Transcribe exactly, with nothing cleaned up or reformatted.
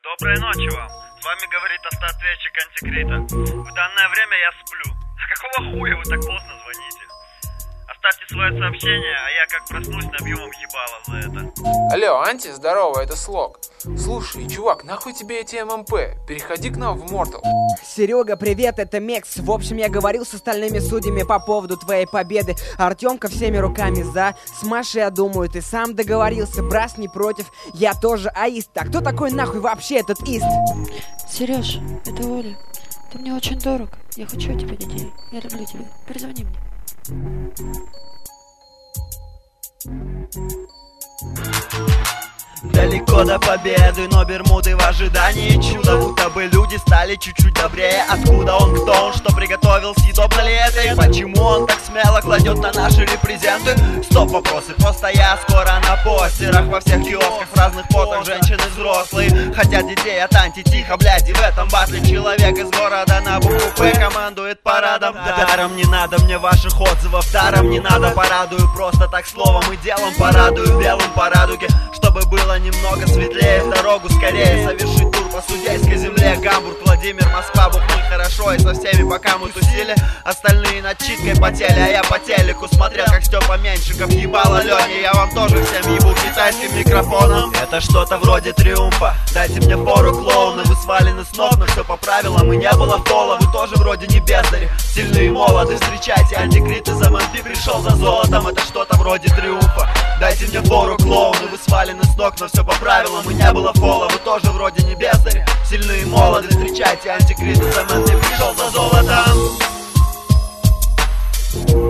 Доброй ночи вам. С вами говорит автоответчик Антикрита. В данное время я сплю. А какого хуя вы так поздно звоните? Оставьте свое сообщение, а я как проснусь, набью вам ебало за это. Алло, Анти, здорово, это Слог. Слушай, чувак, нахуй тебе эти ММП? Переходи к нам в Mortal. Серега, привет, это Мекс. В общем, я говорил с остальными судьями по поводу твоей победы. Артемка всеми руками за. С Машей, я думаю, ты сам договорился. Брас не против, я тоже аист. А кто такой нахуй вообще этот ист? Сереж, это Оля. Ты мне очень дорог. Я хочу тебя детей. Я люблю тебя. Перезвони мне. Далеко до победы, но Бермуды в ожидании чуда. Будто бы люди стали чуть-чуть добрее. Откуда он, кто он, что приготовил, съедобно ли это? И почему он так смело кладет на наши репрезенты? Стоп, вопросы, просто я скоро на постерах. Во всех киосках, в разных позах, женщины взрослые хотят детей от анти, тихо, блядь. И в этом батле человек из города на букву П командует парадом. Даром не надо мне ваших отзывов, даром не надо, порадую. Просто так словом и делом порадую, белым по радуге, чтобы было немного светлее. В дорогу скорее совершить тур по судейской земле. Гамбург, Владимир, Москва, бухнуть хорошо. И со всеми пока мы тусили, остальные над читкой потели. А я по телеку смотрел, как Степа Меньшиков ебал Алене. Я вам тоже всем ебу китайским микрофоном. Это что-то вроде триумфа. Дайте мне фору, клоуны, вы свалены с ног, но все по правилам и не было фола. Вы тоже вроде не бездари, сильные и молоды. Встречайте, Антикрит из эм эм пи пришел за золотом. Это что-то вроде триумфа. Дайте мне фору, клоуны, вы свалены с ног, но все по правилам и не было фола. Вы тоже вроде не бездари, сильные и молоды. Встречайте, Антикрит из эм эм пи пришел за золотом.